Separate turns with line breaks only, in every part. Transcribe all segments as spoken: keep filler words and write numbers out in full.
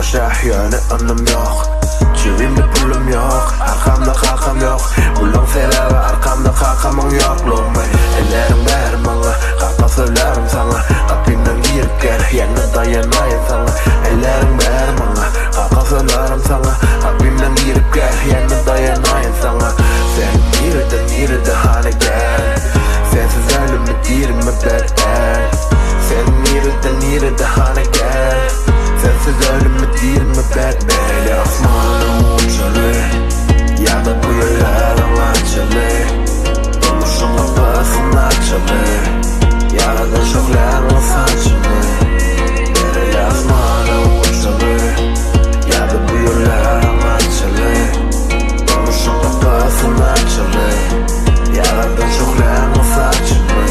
başka yönü önüm yok. Cebimde pulum yok, arkamda kalkam yok. Bulun sebebi arkamda kalkamam yok. Lomay ellerim ver bana, kalka söylerim sana. Kalbimden girip gel, yanına dayanayım sana. Ellerim ver bana, kalka söylerim sana. Kalbimden girip gel, yanına dayanayım sana. Sen nerede nerede hale gel. Sensiz ölümü dirime bedel. Sen nerede nerede hale gel. Sensiz ölümü dirime bedel. Osman'ım uçalı, ya da bu yollarım açalı. Dolmuşum kapısın açalı, yaradan şoklarım saçalı. Nereye Osman'ım uçalı, ya da bu yollarım açalı. Dolmuşum kapısın açalı, yaradan şoklarım saçalı.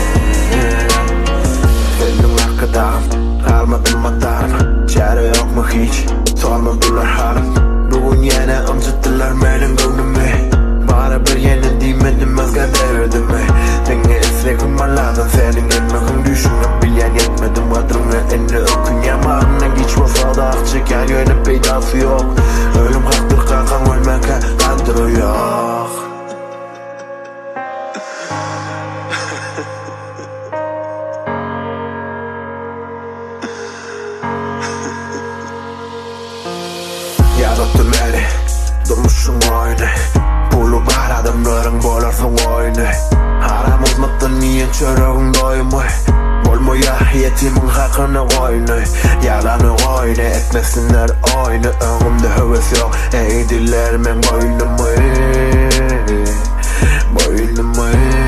Senin arkadaşım, kalmadım atarım. Çare yok mu hiç, sormadılar halim. Bugün yine umcuttular benim gönlümü. Bana bir yeni demedim özge devirdim mi? Beni isteklim anladın senin gelmekin düşünüp bilen yetmedim adımı. Eni okun yamarına geç olsa da akçık yer yönü peydası yok. Ölüm haktır kalkan ölmeke kandırı yok. Yarattın beni, durmuşsun oyunu. Pulu var adamların bolarsan oyunu. Haram olmadan niye çörüğün doymu. Olmuyor yetimin hakkını oyunu. Yalanı oyunu, etmesinler oyunu. Önümde heves yok, eğdiler men boynumu. Boynumu.